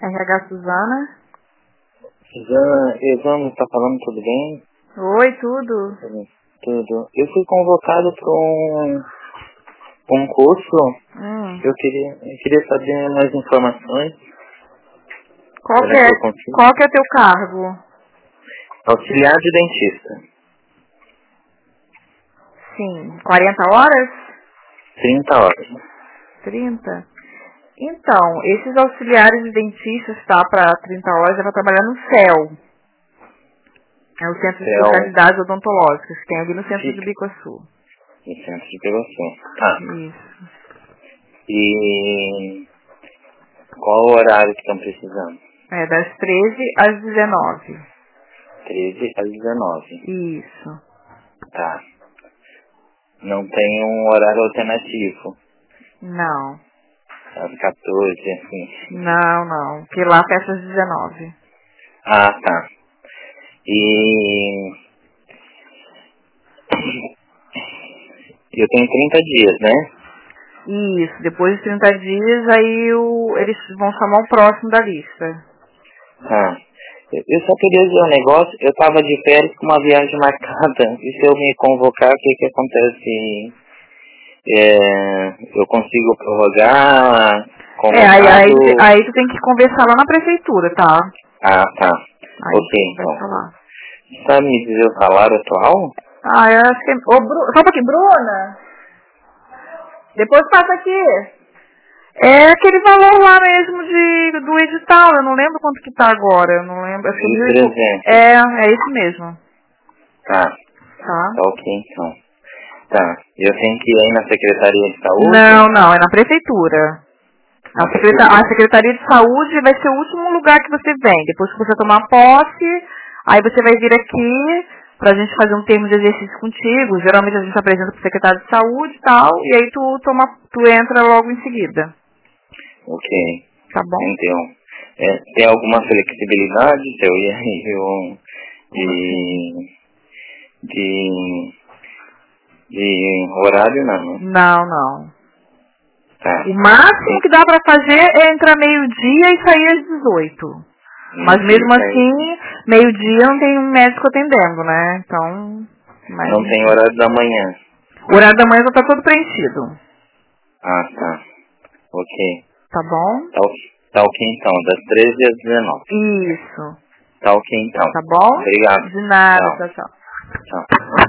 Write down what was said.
RH Suzana. Suzana, Evandro tá falando, tudo bem? Oi, tudo? Tudo. Eu fui convocado para um curso. Eu queria saber mais informações. Qual que é teu cargo? Auxiliar de dentista. Sim. 40 horas? 30 horas. 30? Então, esses auxiliares de dentistas, tá, para 30 horas, é para trabalhar no CEL. É o Centro de Especialidades Odontológicas, que tem ali no centro de Biguaçu. No centro de Biguaçu. Tá. Isso. E qual o horário que estão precisando? É das 13 às 19. 13 às 19. Isso. Tá. Não tem um horário alternativo? Não. Às 14, assim. Não. Porque lá fecha às 19. Ah, tá. E eu tenho 30 dias, né? Isso. Depois de 30 dias, aí eles vão chamar o próximo da lista. Ah, eu só queria dizer um negócio. Eu tava de férias com uma viagem marcada. E se eu me convocar, o que acontece? Eu consigo prorrogar? Aí tu tem que conversar lá na prefeitura, tá? Ah, tá. Aí Ok, então. Falar. Sabe me dizer o salário atual? Eu acho que... Só um pouquinho, Bruna! Depois passa aqui. É aquele valor lá mesmo do edital. Eu não lembro quanto que tá agora. Eu não lembro. Acho que 1.300. É isso mesmo. Tá. Tá. Tá ok, então. Tá. Eu tenho que ir aí na Secretaria de Saúde? Não. É na prefeitura. A Secretaria de Saúde vai ser o último lugar que você vem. Depois que você tomar posse, aí você vai vir aqui pra gente fazer um termo de exercício contigo. Geralmente a gente apresenta pro secretário de saúde e tal, e aí tu entra logo em seguida. Ok. Tá bom? Então, tem alguma flexibilidade se eu ir de horário, não? Não. Tá. O máximo que dá pra fazer é entrar meio-dia e sair às 18. Mas mesmo assim, meio-dia não tem um médico atendendo, né? Então... Não tem horário da manhã? O horário da manhã já tá todo preenchido. Ah, tá. Ok. Tá bom? Tá ok então, das 13 às 19. Isso. Tá ok então. Tá bom? Obrigado. De nada, tchau. Tchau.